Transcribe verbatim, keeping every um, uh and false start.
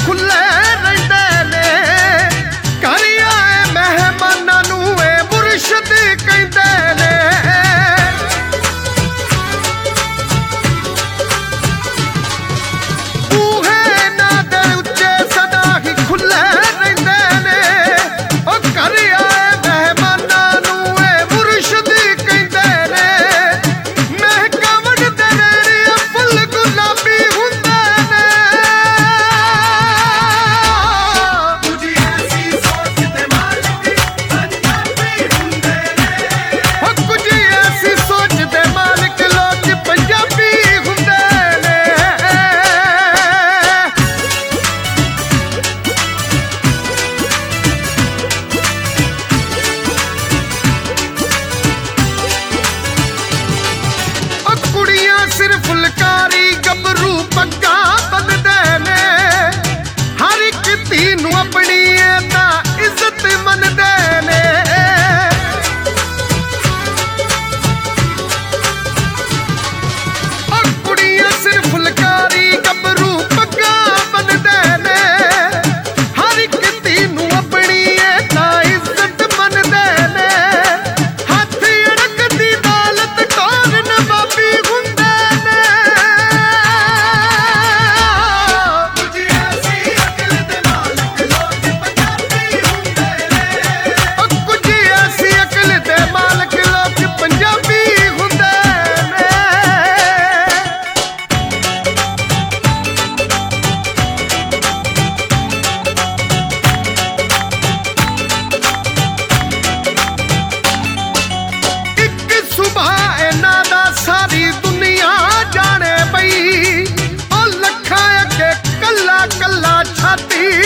खुले रहिंदे ने घर आए मेहमानां नूं ए मुर्शद कहंदे ने सिर फुलकारी गबरू पग्गा बददे ने हर एक धी नूं अपनी तां इज्जत मनदे ने कुड़ियां सिर फुलकारी गबरू पग्गा बददे ने हर एक धी नूं अपनी तां इज्जत मनदे ने हथ अड़कदी दौलत टोर नवाबी हुंदे सारी दुनिया जाने पई ओ लखा अगे कला कला छाती